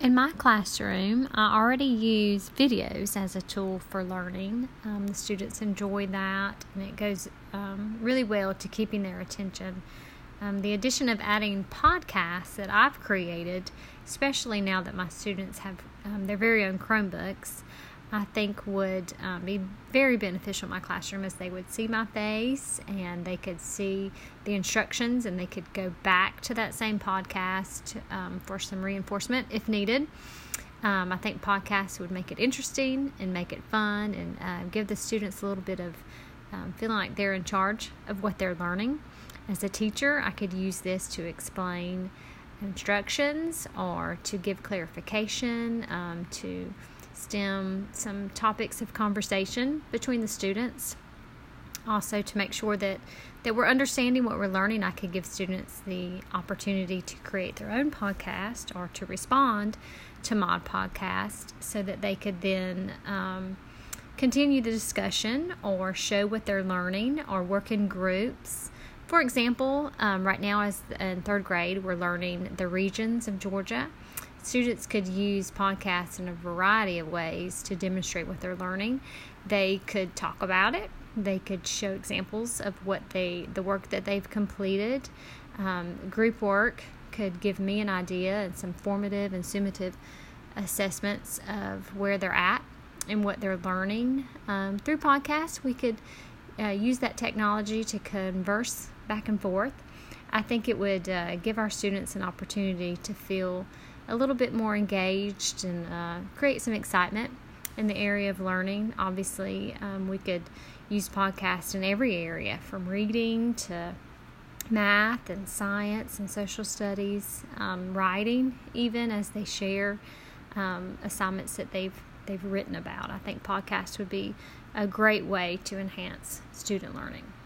In my classroom, I already use videos as a tool for learning. The students enjoy that, and it goes really well to keeping their attention. The addition of adding podcasts that I've created, especially now that my students have their very own Chromebooks, I think would be very beneficial in my classroom, as they would see my face and they could see the instructions and they could go back to that same podcast for some reinforcement if needed. I think podcasts would make it interesting and make it fun and give the students a little bit of feeling like they're in charge of what they're learning. As a teacher, I could use this to explain instructions or to give clarification, to stem some topics of conversation between the students. Also, to make sure that we're understanding what we're learning, I could give students the opportunity to create their own podcast or to respond to my podcast so that they could then continue the discussion or show what they're learning or work in groups. For example, right now as in third grade, we're learning the regions of Georgia. Students could use podcasts in a variety of ways to demonstrate what they're learning. They could talk about it. They could show examples of the work that they've completed. Group work could give me an idea and some formative and summative assessments of where they're at and what they're learning. Through podcasts, we could use that technology to converse back and forth. I think it would give our students an opportunity to feel a little bit more engaged and create some excitement in the area of learning. Obviously, we could use podcasts in every area, from reading to math and science and social studies, writing, even as they share assignments that they've written about. I think podcasts would be a great way to enhance student learning.